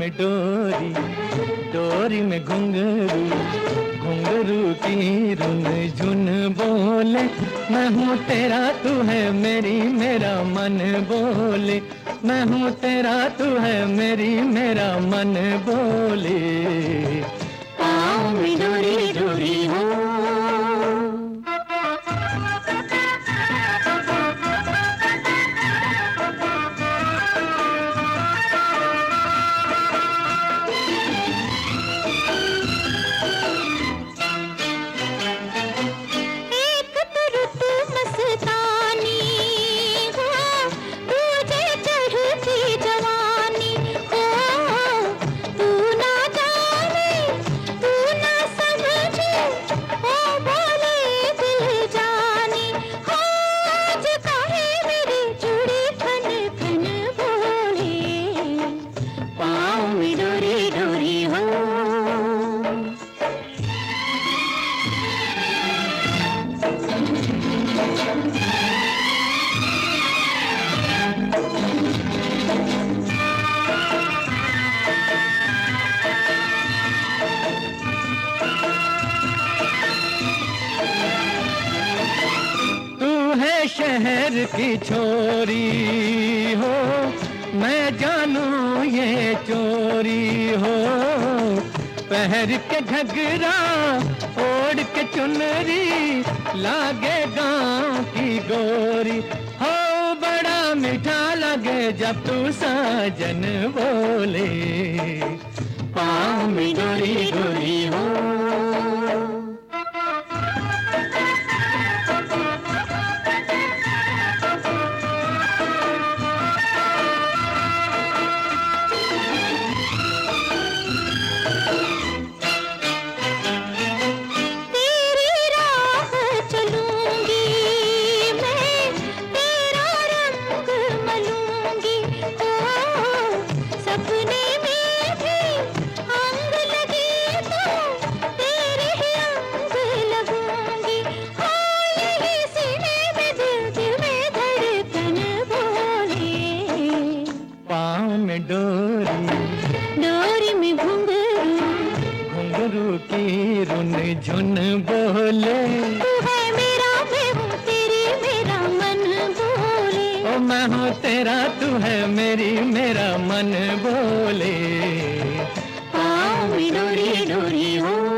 में डोरी, डोरी में घुंघरू, घुंघरू की रुन झुन बोले, मैं हूँ तेरा तू है मेरी मेरा मन बोले, मैं हूँ तेरा तू है मेरी मेरा मन बोले। पाँव में डोरी डोरी हो, शहर की छोरी हो, मैं जानू ये चोरी हो, पहर के घघरा ओढ़ के चुनरी, लागे गाँव की गोरी हो, बड़ा मीठा लगे जब तू साजन बोले, पाँव में डोरी डोरी हो। डोरी डोरी में घुंघरू, घुंघरू की रुन झुन बोले, तू है मेरा मैं हूँ तेरी मेरा मन बोले, ओ मैं हूँ तेरा तू है मेरी मेरा मन बोले। पाँव में डोरी डोरी हो।